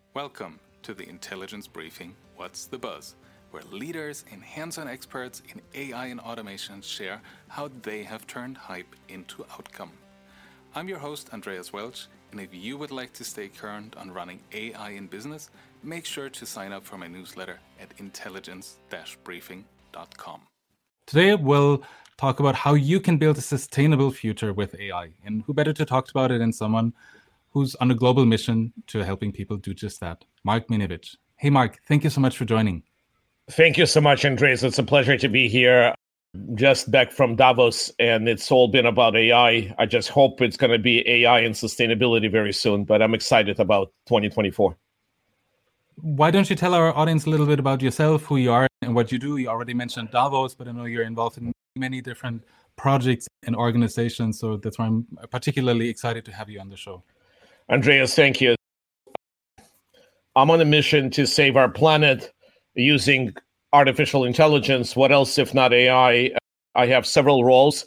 Welcome to the Intelligence Briefing, What's the Buzz, where leaders and hands-on experts in AI and automation share how they have turned hype into outcome. I'm your host, Andreas Welch, and if you would like to stay current on running AI in business, make sure to sign up for my newsletter at intelligence-briefing.com. Today, we'll talk about how you can build a sustainable future with AI. And who better to talk about it than someone who's on a global mission to helping people do just that, Mark Minevic. Hey, Mark, thank you so much for joining. Thank you so much, Andreas. It's a pleasure to be here. Just back from Davos, and it's all been about AI. I just hope it's going to be AI and sustainability very soon, but I'm excited about 2024. Why don't you tell our audience a little bit about yourself, who you are, and what you do? You already mentioned Davos, but I know you're involved in many different projects and organizations, so that's why I'm particularly excited to have you on the show. Andreas, thank you. I'm on a mission to save our planet using artificial intelligence. What else if not AI? I have several roles.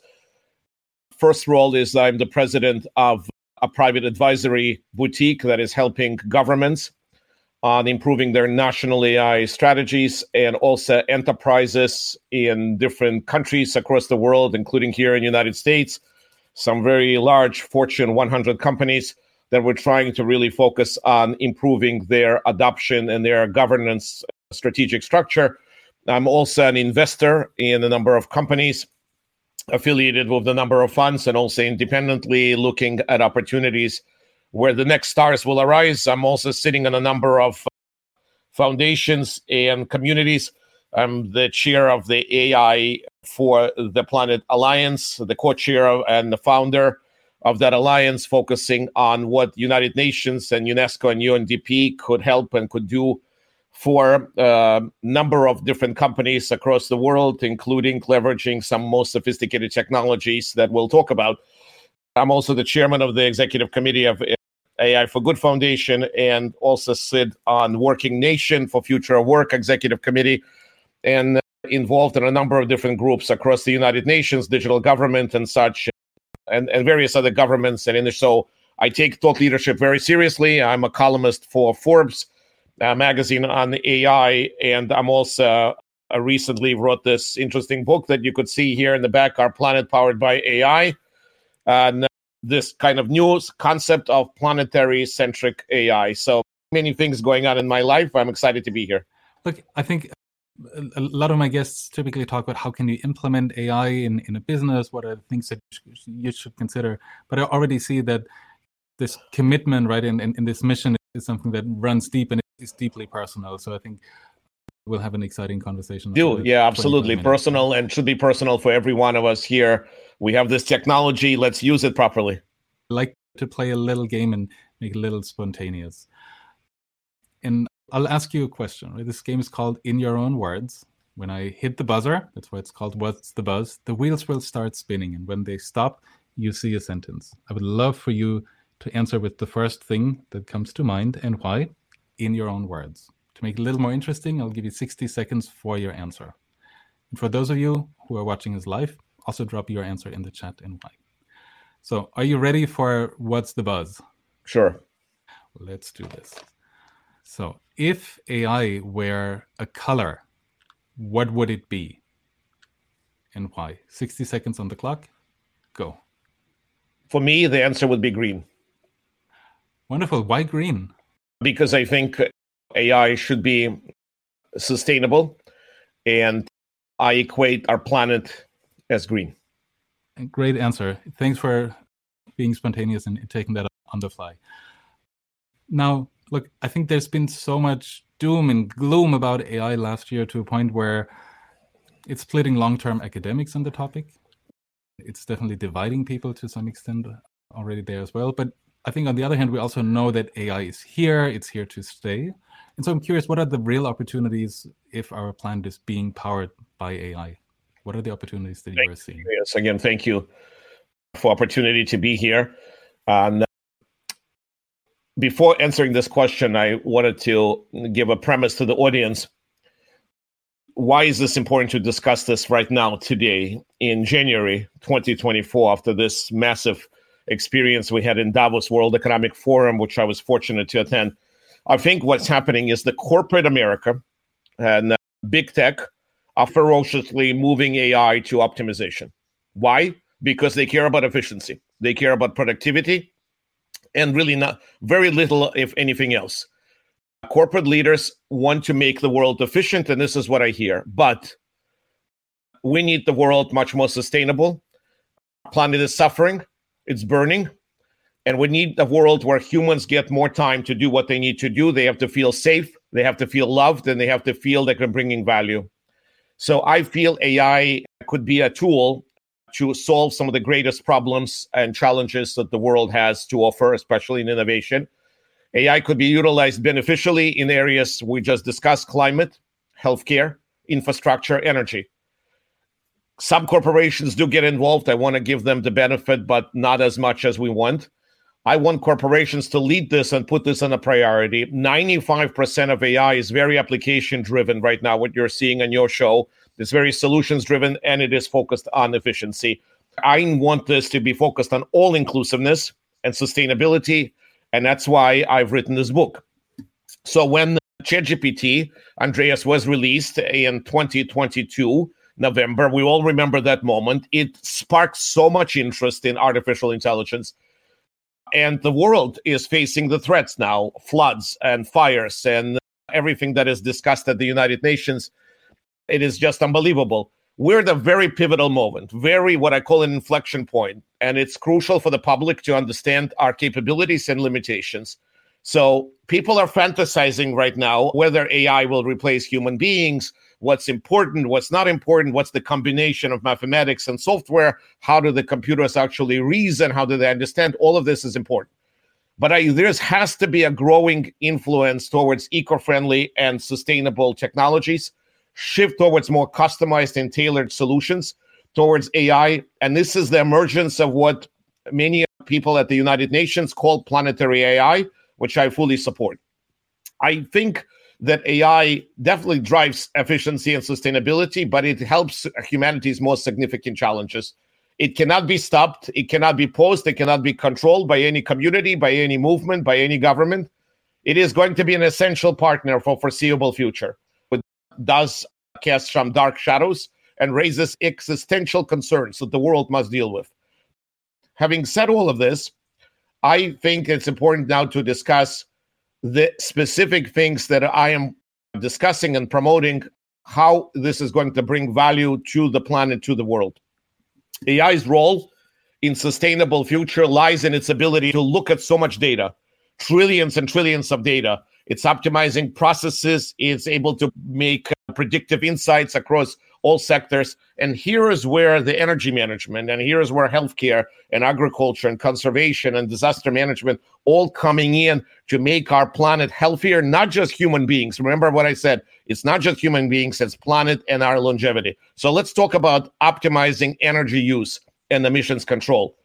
First role is I'm the president of a private advisory boutique that is helping governments on improving their national AI strategies, and also enterprises in different countries across the world, including here in the United States, some very large Fortune 100 companies that we're trying to really focus on improving their adoption and their governance strategic structure. I'm also an investor in a number of companies affiliated with a number of funds, and also independently looking at opportunities where the next stars will arise. I'm also sitting on a number of foundations and communities. I'm the chair of the AI for the Planet Alliance, the co-chair and the founder of that alliance, focusing on what United Nations and UNESCO and UNDP could help and could do for a number of different companies across the world, including leveraging some most sophisticated technologies that we'll talk about. I'm also the chairman of the executive committee of AI for Good Foundation, and also sit on Working Nation for Future of Work executive committee, and involved in a number of different groups across the United Nations, digital government and such, and various other governments. And so I take thought leadership very seriously. I'm a columnist for Forbes magazine on AI, and I'm also recently wrote this interesting book that you could see here in the back, Our Planet Powered by AI, and this kind of new concept of planetary-centric AI. So many things going on in my life. I'm excited to be here. Look, I think a lot of my guests typically talk about how can you implement AI in a business, what are the things that you should consider. But I already see that this commitment, right, in this mission is something that runs deep and is deeply personal. So I think we'll have an exciting conversation. Yeah, absolutely. Personal, and should be personal for every one of us here. We have this technology. Let's use it properly. I like to play a little game and make it a little spontaneous. And I'll ask you a question. Right? This game is called In Your Own Words. When I hit the buzzer, that's why it's called What's the Buzz, the wheels will start spinning. And when they stop, you see a sentence. I would love for you to answer with the first thing that comes to mind, and why, in your own words. To make it a little more interesting, I'll give you 60 seconds for your answer. And for those of you who are watching this live, also drop your answer in the chat and why. So are you ready for What's the Buzz? Sure. Let's do this. So if AI were a color, what would it be? And why? 60 seconds on the clock. Go. For me, the answer would be green. Wonderful. Why green? Because I think AI should be sustainable, and I equate our planet as green. Great answer. Thanks for being spontaneous and taking that on the fly. Now, look, I think there's been so much doom and gloom about AI last year to a point where it's splitting long-term academics on the topic. It's definitely dividing people to some extent already there as well. But I think on the other hand, we also know that AI is here. It's here to stay. And so I'm curious, what are the real opportunities if our planet is being powered by AI? What are the opportunities that you are seeing? Yes, again, thank you for opportunity to be here. Before answering this question, I wanted to give a premise to the audience. Why is this important to discuss this right now, today, in January 2024, after this massive experience we had in Davos World Economic Forum, which I was fortunate to attend? I think what's happening is the corporate America and big tech are ferociously moving AI to optimization. Why? Because they care about efficiency. They care about productivity and really not very little, if anything else. Corporate leaders want to make the world efficient, and this is what I hear. But we need the world much more sustainable. Our planet is suffering. It's burning. And we need a world where humans get more time to do what they need to do. They have to feel safe. They have to feel loved, and they have to feel that they're bringing value. So I feel AI could be a tool to solve some of the greatest problems and challenges that the world has to offer, especially in innovation. AI could be utilized beneficially in areas we just discussed: climate, healthcare, infrastructure, energy. Some corporations do get involved. I want to give them the benefit, but not as much as we want. I want corporations to lead this and put this on a priority. 95% of AI is very application-driven right now. What you're seeing on your show is very solutions-driven, and it is focused on efficiency. I want this to be focused on all-inclusiveness and sustainability, and that's why I've written this book. So when ChatGPT, Andreas, was released in 2022, November, we all remember that moment. It sparked so much interest in artificial intelligence. And the world is facing the threats now, floods and fires and everything that is discussed at the United Nations. It is just unbelievable. We're at a very pivotal moment, very what I call an inflection point. And it's crucial for the public to understand our capabilities and limitations. So people are fantasizing right now whether AI will replace human beings, what's important, what's not important, what's the combination of mathematics and software, how do the computers actually reason, how do they understand, all of this is important. But there has to be a growing influence towards eco-friendly and sustainable technologies, shift towards more customized and tailored solutions towards AI. And this is the emergence of what many people at the United Nations call planetary AI, which I fully support. I think that AI definitely drives efficiency and sustainability, but it helps humanity's most significant challenges. It cannot be stopped. It cannot be paused. It cannot be controlled by any community, by any movement, by any government. It is going to be an essential partner for foreseeable future. It does cast some dark shadows and raises existential concerns that the world must deal with. Having said all of this, I think it's important now to discuss the specific things that I am discussing and promoting, how this is going to bring value to the planet, to the world. AI's role in sustainable future lies in its ability to look at so much data, trillions and trillions of data. It's optimizing processes. It's able to make predictive insights across all sectors. And here is where the energy management, and here is where healthcare and agriculture and conservation and disaster management all coming in to make our planet healthier, not just human beings. Remember what I said, it's not just human beings, it's planet and our longevity. So let's talk about optimizing energy use and emissions control.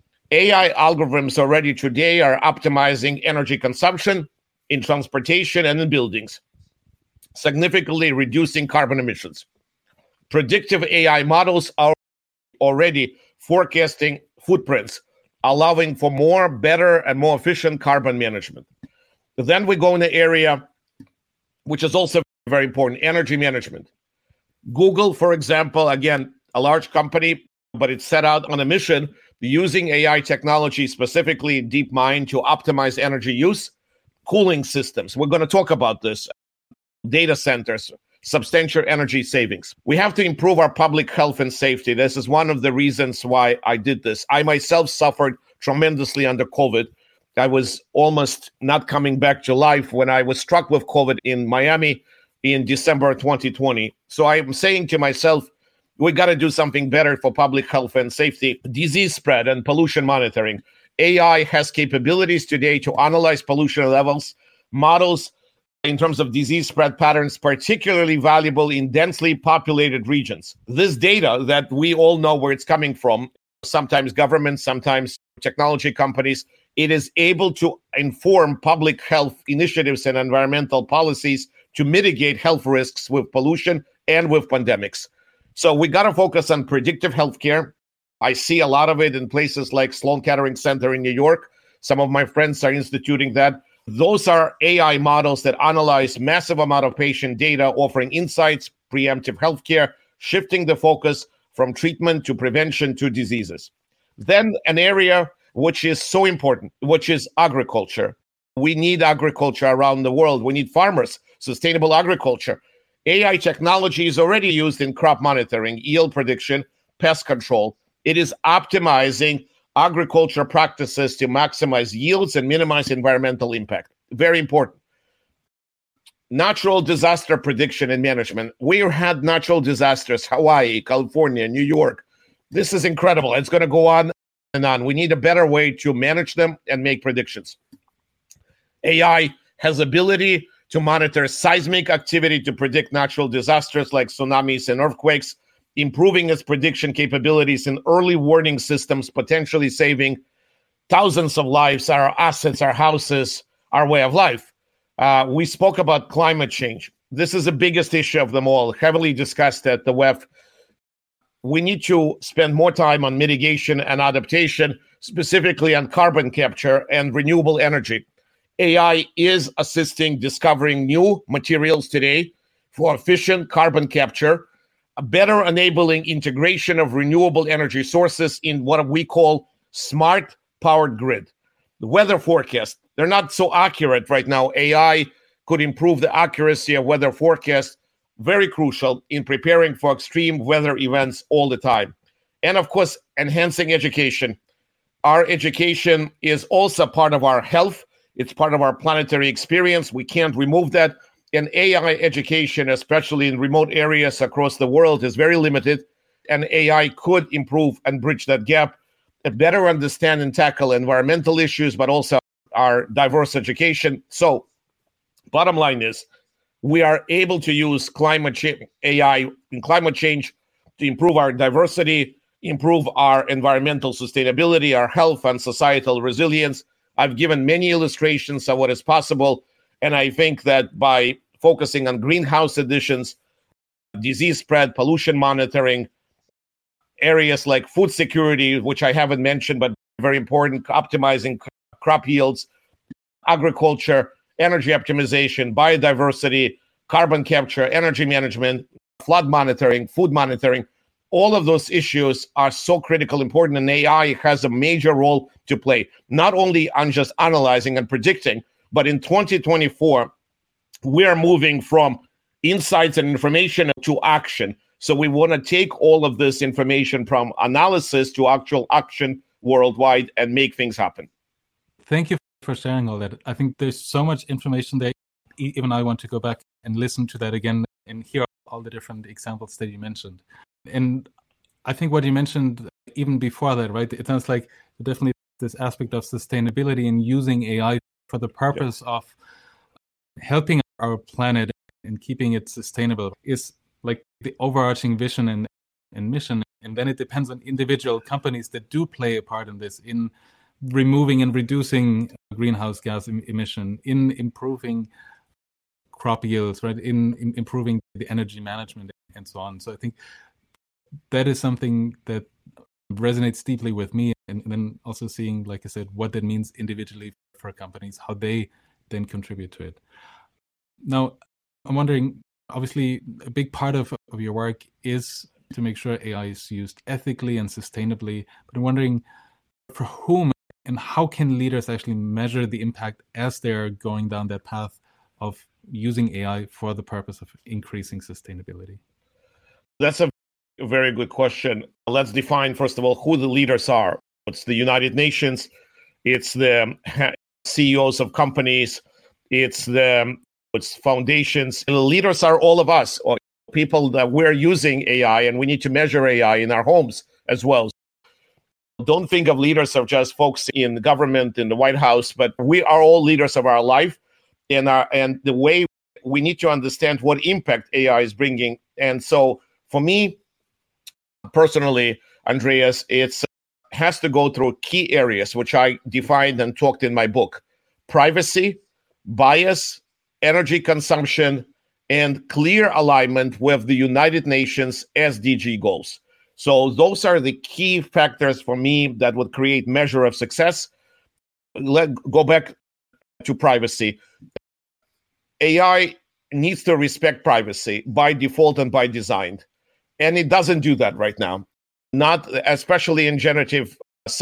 AI algorithms already today are optimizing energy consumption in transportation and in buildings, significantly reducing carbon emissions. Predictive AI models are already forecasting footprints, allowing for more, better, and more efficient carbon management. Then we go in the area, which is also very important, energy management. Google, for example, again, a large company, but it's set out on a mission using AI technology, specifically DeepMind, to optimize energy use, cooling systems. We're going to talk about this, data centers, substantial energy savings. We have to improve our public health and safety. This is one of the reasons why I did this. I myself suffered tremendously under COVID. I was almost not coming back to life when I was struck with COVID in Miami in December 2020. So I'm saying to myself, we got to do something better for public health and safety, disease spread and pollution monitoring. AI has capabilities today to analyze pollution levels, models in terms of disease spread patterns, particularly valuable in densely populated regions. This data that we all know where it's coming from, sometimes governments, sometimes technology companies, it is able to inform public health initiatives and environmental policies to mitigate health risks with pollution and with pandemics. So we got to focus on predictive healthcare. I see a lot of it in places like Sloan Kettering Center in New York. Some of my friends are instituting that. Those are AI models that analyze massive amount of patient data, offering insights, preemptive healthcare, shifting the focus from treatment to prevention to diseases. Then an area which is so important, which is agriculture. We need agriculture around the world. We need farmers, sustainable agriculture. AI technology is already used in crop monitoring, yield prediction, pest control. It is optimizing agriculture practices to maximize yields and minimize environmental impact. Very important. Natural disaster prediction and management. We had natural disasters, Hawaii, California, New York. This is incredible. It's going to go on and on. We need a better way to manage them and make predictions. AI has ability to monitor seismic activity to predict natural disasters like tsunamis and earthquakes, improving its prediction capabilities in early warning systems, potentially saving thousands of lives, our assets, our houses, our way of life. We spoke about climate change. This is the biggest issue of them all, heavily discussed at the WEF. We need to spend more time on mitigation and adaptation, specifically on carbon capture and renewable energy. AI is assisting discovering new materials today for efficient carbon capture, better enabling integration of renewable energy sources in what we call smart powered grid. The weather forecast, they're not so accurate right now. AI could improve the accuracy of weather forecasts, very crucial in preparing for extreme weather events all the time. And of course, enhancing education. Our education is also part of our health. It's part of our planetary experience. We can't remove that. And AI education, especially in remote areas across the world, is very limited. And AI could improve and bridge that gap, and better understand and tackle environmental issues, but also our diverse education. So, bottom line is, we are able to use climate change, AI in climate change to improve our diversity, improve our environmental sustainability, our health and societal resilience. I've given many illustrations of what is possible. And I think that by focusing on greenhouse emissions, disease spread, pollution monitoring, areas like food security, which I haven't mentioned, but very important, optimizing crop yields, agriculture, energy optimization, biodiversity, carbon capture, energy management, flood monitoring, food monitoring, all of those issues are so critical, important, and AI has a major role to play, not only on just analyzing and predicting, but in 2024, we are moving from insights and information to action. So we want to take all of this information from analysis to actual action worldwide and make things happen. Thank you for sharing all that. I think there's so much information there. Even I want to go back and listen to that again and hear all the different examples that you mentioned. And I think what you mentioned even before that, right? It sounds like definitely this aspect of sustainability and using AI for the purpose of helping our planet and keeping it sustainable is like the overarching vision and mission. And then it depends on individual companies that do play a part in this, in removing and reducing greenhouse gas emission, in improving crop yields, right? In improving the energy management and so on. So I think that is something that resonates deeply with me. And then also seeing, like I said, what that means individually for companies, how they then contribute to it. Now, I'm wondering, obviously, a big part of your work is to make sure AI is used ethically and sustainably. But I'm wondering, for whom and how can leaders actually measure the impact as they're going down that path of using AI for the purpose of increasing sustainability? That's a very good question. Let's define, first of all, who the leaders are. It's the United Nations. It's the CEOs of companies. It's foundations. The leaders are all of us, or people that we're using AI, and we need to measure AI in our homes as well. Don't think of leaders of just folks in the government, in the White House, but we are all leaders of our life, and the way we need to understand what impact AI is bringing. And so for me, personally, Andreas, it has to go through key areas, which I defined and talked in my book: privacy, bias, energy consumption, and clear alignment with the United Nations SDG goals. So those are the key factors for me that would create measure of success. Let's go back to privacy. AI needs to respect privacy by default and by design. And it doesn't do that right now. Not especially in generative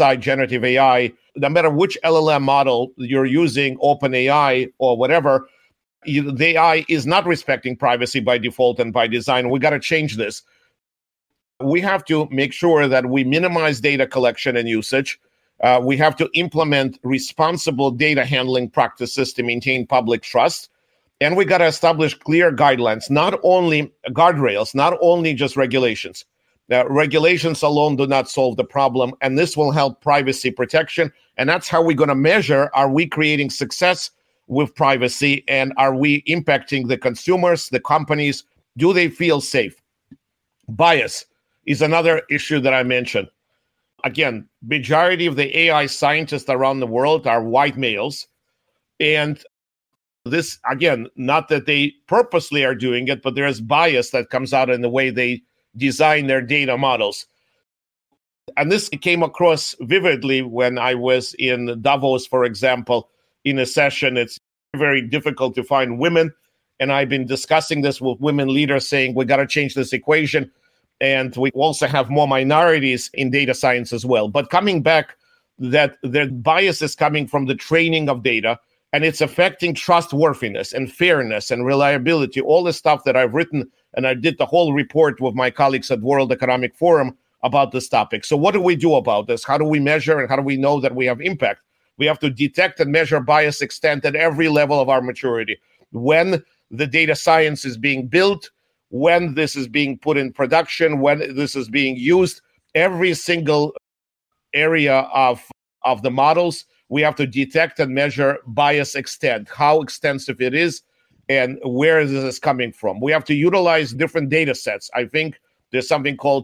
AI, no matter which LLM model you're using, OpenAI or whatever, the AI is not respecting privacy by default and by design. We got to change this. We have to make sure that we minimize data collection and usage. We have to implement responsible data handling practices to maintain public trust. And we got to establish clear guidelines, not only guardrails, not only just regulations. Regulations alone do not solve the problem, and this will help privacy protection. And that's how we're going to measure, are we creating success with privacy, and are we impacting the consumers, the companies? Do they feel safe? Bias is another issue that I mentioned. Again, majority of the AI scientists around the world are white males. And this, again, not that they purposely are doing it, but there is bias that comes out in the way they design their data models. And this came across vividly when I was in Davos, for example, in a session. It's very difficult to find women. And I've been discussing this with women leaders, saying we got to change this equation. And we also have more minorities in data science as well. But coming back, that the bias is coming from the training of data, and it's affecting trustworthiness and fairness and reliability, all the stuff that I've written. And I did the whole report with my colleagues at World Economic Forum about this topic. So what do we do about this? How do we measure, and how do we know that we have impact? We have to detect and measure bias extent at every level of our maturity. When the data science is being built, when this is being put in production, when this is being used, every single area of the models, we have to detect and measure bias extent, how extensive it is, and where this is coming from. We have to utilize different data sets. I think there's something called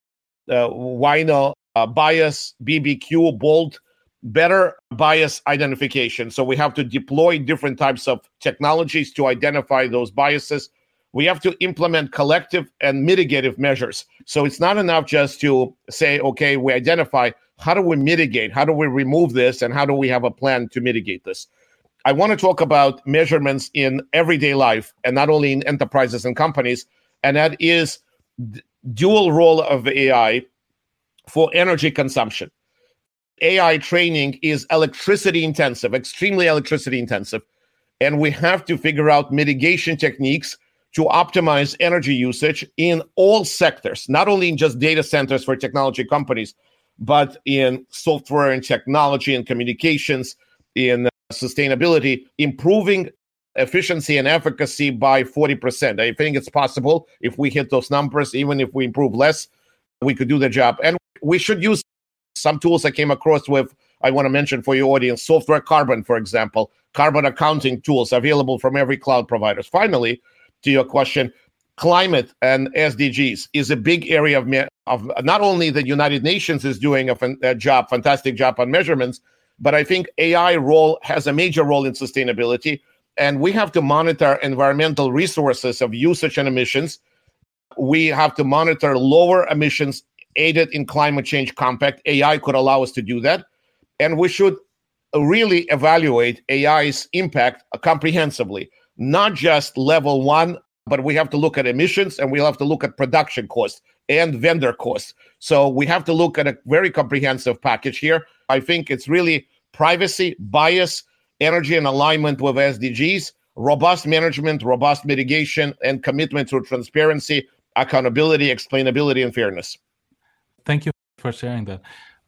WINO bias, BBQ, BOLT, better bias identification. So we have to deploy different types of technologies to identify those biases. We have to implement collective and mitigative measures. So it's not enough just to say, okay, we identify, how do we mitigate? How do we remove this? And how do we have a plan to mitigate this? I want to talk about measurements in everyday life, and not only in enterprises and companies, and that is dual role of AI for energy consumption. AI training is electricity intensive, extremely electricity intensive, and we have to figure out mitigation techniques to optimize energy usage in all sectors, not only in just data centers for technology companies, but in software and technology and communications, in sustainability, improving efficiency and efficacy by 40%. I think it's possible if we hit those numbers. Even if we improve less, we could do the job. And we should use some tools I came across with. I want to mention for your audience, Software Carbon, for example, carbon accounting tools available from every cloud provider. Finally, to your question, climate and SDGs is a big area of not only the United Nations is doing a fantastic job on measurements, but I think AI has a major role in sustainability. And we have to monitor environmental resources of usage and emissions. We have to monitor lower emissions aided in climate change compact. AI could allow us to do that. And we should really evaluate AI's impact comprehensively, not just level one, but we have to look at emissions, and we'll have to look at production costs and vendor costs. So we have to look at a very comprehensive package here. I think it's really privacy, bias, energy and alignment with SDGs, robust management, robust mitigation, and commitment to transparency, accountability, explainability, and fairness. Thank you for sharing that.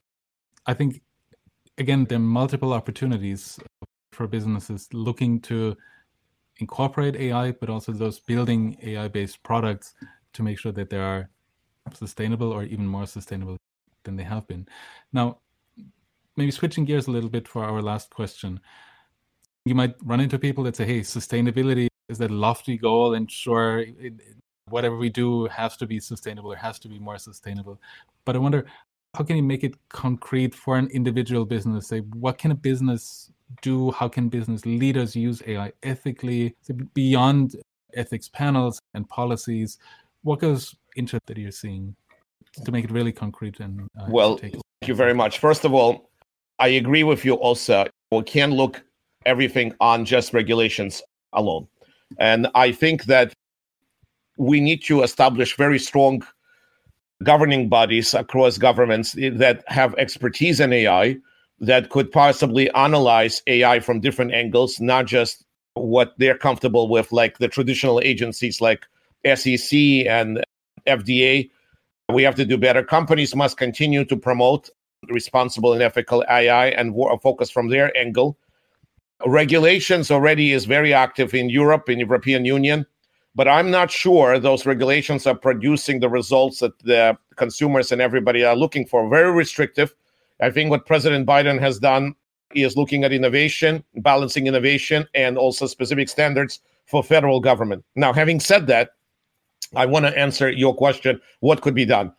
I think, again, there are multiple opportunities for businesses looking to incorporate AI, but also those building AI-based products to make sure that they are sustainable or even more sustainable than they have been. Now, maybe switching gears a little bit for our last question. You might run into people that say, hey, sustainability is that lofty goal, and sure, whatever we do has to be sustainable or has to be more sustainable. But I wonder, how can you make it concrete for an individual business? Say, what can a business do? How can business leaders use AI ethically, beyond ethics panels and policies? What goes into that you're seeing to make it really concrete? And well, thank you very much. First of all, I agree with you also. We can look everything on just regulations alone. And I think that we need to establish very strong governing bodies across governments that have expertise in AI, that could possibly analyze AI from different angles, not just what they're comfortable with, like the traditional agencies like SEC and FDA. We have to do better. Companies must continue to promote responsible and ethical AI and focus from their angle. Regulations already is very active in Europe, in European Union, but I'm not sure those regulations are producing the results that the consumers and everybody are looking for. Very restrictive. I think what President Biden has done is looking at innovation, balancing innovation, and also specific standards for federal government. Now, having said that, I want to answer your question, what could be done?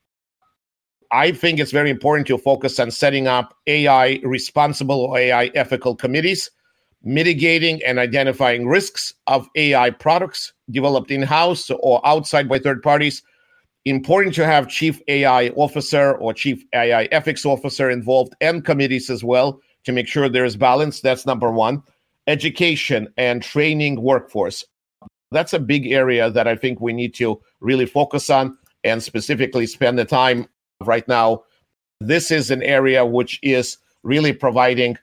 I think it's very important to focus on setting up AI responsible or AI ethical committees, mitigating and identifying risks of AI products developed in-house or outside by third parties. Important to have chief AI officer or chief AI ethics officer involved, and committees as well, to make sure there is balance. That's number one. Education and training workforce. That's a big area that I think we need to really focus on and specifically spend the time right now. This is an area which is really providing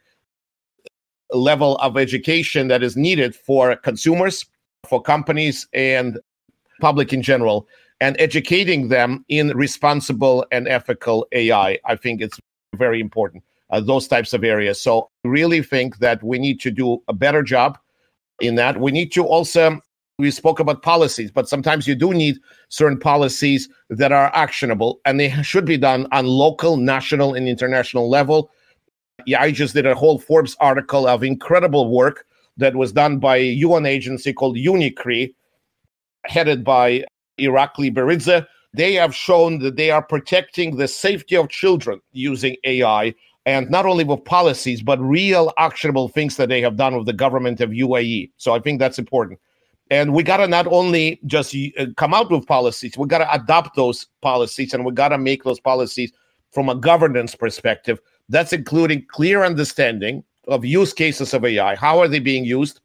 a level of education that is needed for consumers, for companies, and public in general, and educating them in responsible and ethical AI. I think it's very important, those types of areas. So I really think that we need to do a better job in that. We need to also, we spoke about policies, but sometimes you do need certain policies that are actionable, and they should be done on local, national, and international level. Yeah, I just did a whole Forbes article of incredible work that was done by a UN agency called UNICRI, headed by Irakli Beridze. They have shown that they are protecting the safety of children using AI, and not only with policies, but real actionable things that they have done with the government of UAE. So I think that's important. And we got to not only just come out with policies, we got to adopt those policies, and we got to make those policies from a governance perspective. That's including clear understanding of use cases of AI. How are they being used?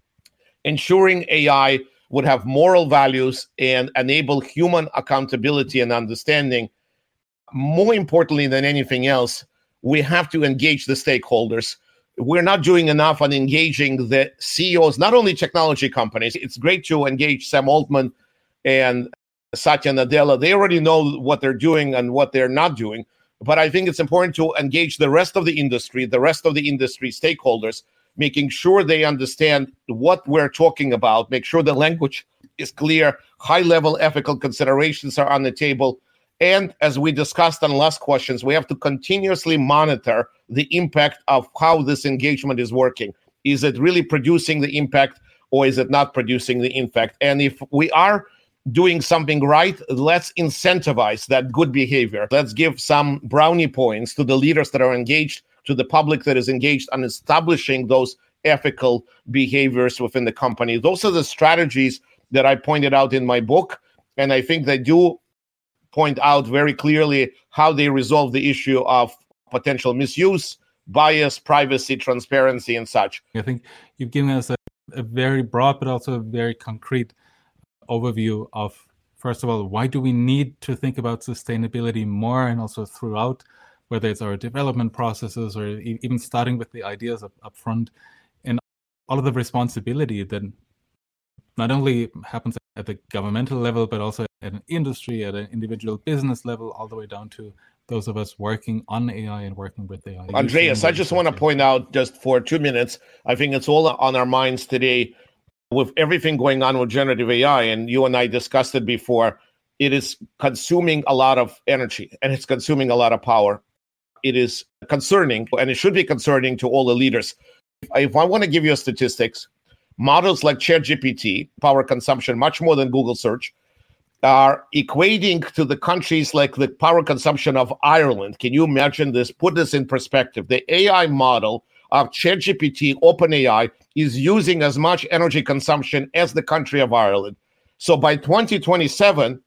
Ensuring AI would have moral values and enable human accountability and understanding. More importantly than anything else, we have to engage the stakeholders. We're not doing enough on engaging the CEOs, not only technology companies. It's great to engage Sam Altman and Satya Nadella. They already know what they're doing and what they're not doing. But I think it's important to engage the rest of the industry stakeholders, making sure they understand what we're talking about, make sure the language is clear, high-level ethical considerations are on the table. And as we discussed on last questions, we have to continuously monitor the impact of how this engagement is working. Is it really producing the impact, or is it not producing the impact? And if we are doing something right, let's incentivize that good behavior. Let's give some brownie points to the leaders that are engaged, to the public that is engaged on establishing those ethical behaviors within the company. Those are the strategies that I pointed out in my book, and I think they do point out very clearly how they resolve the issue of potential misuse, bias, privacy, transparency, and such. I think you've given us a very broad but also a very concrete overview of, first of all, why do we need to think about sustainability more, and also throughout, whether it's our development processes or even starting with the ideas up front, and all of the responsibility that not only happens at the governmental level, but also at an industry, at an individual business level, all the way down to those of us working on AI and working with AI. Andreas, I just want to point out, just for 2 minutes, I think it's all on our minds today with everything going on with generative AI, and you and I discussed it before. It is consuming a lot of energy, and it's consuming a lot of power. It is concerning, and it should be concerning to all the leaders. If I want to give you statistics, models like ChatGPT, power consumption much more than Google search, are equating to the countries like the power consumption of Ireland. Can you imagine this? Put this in perspective. The AI model of ChatGPT, OpenAI, is using as much energy consumption as the country of Ireland. So by 2027,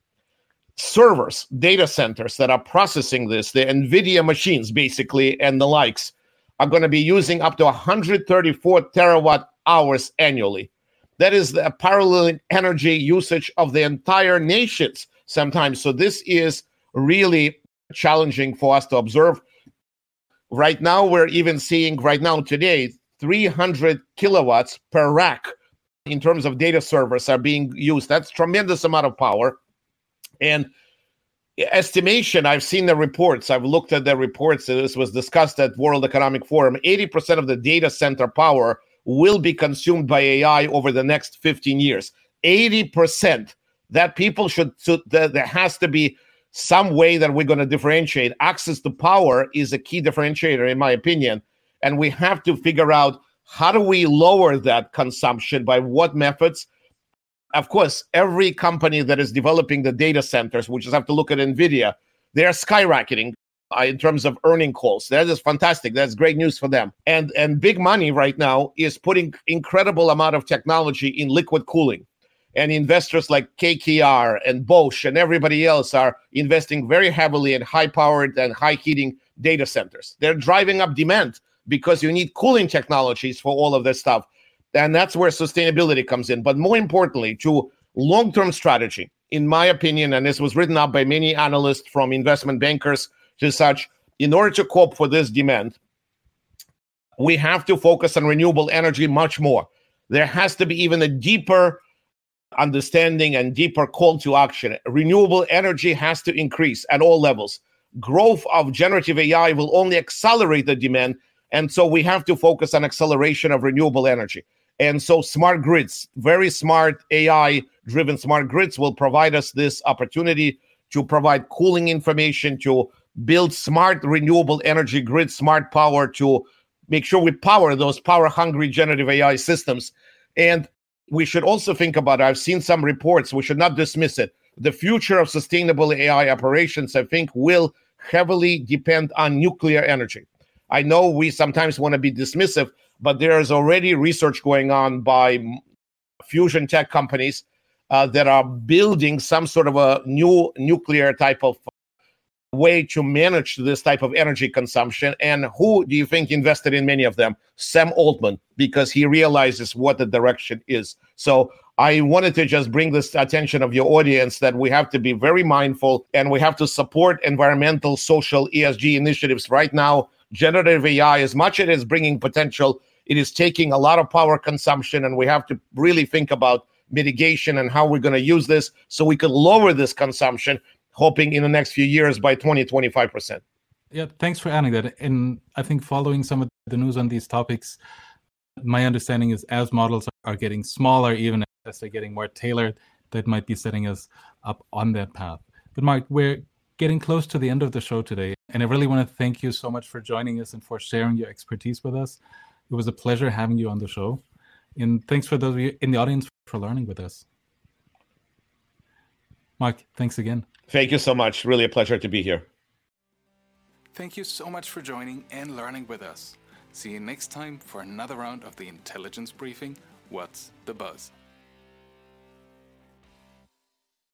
servers, data centers that are processing this, the NVIDIA machines basically, and the likes, are going to be using up to 134 terawatt hours annually. That is the parallel energy usage of the entire nations sometimes. So this is really challenging for us to observe. Right now, we're even seeing today, 300 kilowatts per rack in terms of data servers are being used. That's tremendous amount of power. And estimation, I've seen the reports. I've looked at the reports. This was discussed at World Economic Forum. 80% of the data center power will be consumed by AI over the next 15 years. 80%. That people there has to be some way that we're going to differentiate. Access to power is a key differentiator, in my opinion. And we have to figure out, how do we lower that consumption? By what methods? Of course, every company that is developing the data centers, we just have to look at NVIDIA, they're skyrocketing in terms of earning calls. That is fantastic. That's great news for them. And big money right now is putting incredible amount of technology in liquid cooling. And investors like KKR and Bosch and everybody else are investing very heavily in high-powered and high-heating data centers. They're driving up demand because you need cooling technologies for all of this stuff. And that's where sustainability comes in. But more importantly, to long-term strategy, in my opinion, and this was written up by many analysts from investment bankers to such, in order to cope for this demand, we have to focus on renewable energy much more. There has to be even a deeper understanding and deeper call to action. Renewable energy has to increase at all levels. Growth of generative AI will only accelerate the demand. And so we have to focus on acceleration of renewable energy. And so smart grids, very smart AI-driven smart grids will provide us this opportunity to provide cooling information, to build smart renewable energy grids, smart power, to make sure we power those power-hungry generative AI systems. And we should also think about, I've seen some reports, we should not dismiss it. The future of sustainable AI operations, I think, will heavily depend on nuclear energy. I know we sometimes want to be dismissive, but there is already research going on by fusion tech companies that are building some sort of a new nuclear type of way to manage this type of energy consumption. And who do you think invested in many of them? Sam Altman, because he realizes what the direction is. So I wanted to just bring this attention of your audience that we have to be very mindful and we have to support environmental, social, ESG initiatives. Right now, generative AI, as much as it is bringing potential, it is taking a lot of power consumption, and we have to really think about mitigation and how we're going to use this so we can lower this consumption, hoping in the next few years by 20-25%. Yeah, thanks for adding that. And I think following some of the news on these topics, my understanding is as models are getting smaller, even as they're getting more tailored, that might be setting us up on that path. But Mark, we're getting close to the end of the show today, and I really want to thank you so much for joining us and for sharing your expertise with us. It was a pleasure having you on the show. And thanks for those of you in the audience for learning with us. Mark, thanks again. Thank you so much. Really a pleasure to be here. Thank you so much for joining and learning with us. See you next time for another round of the Intelligence Briefing, What's the Buzz?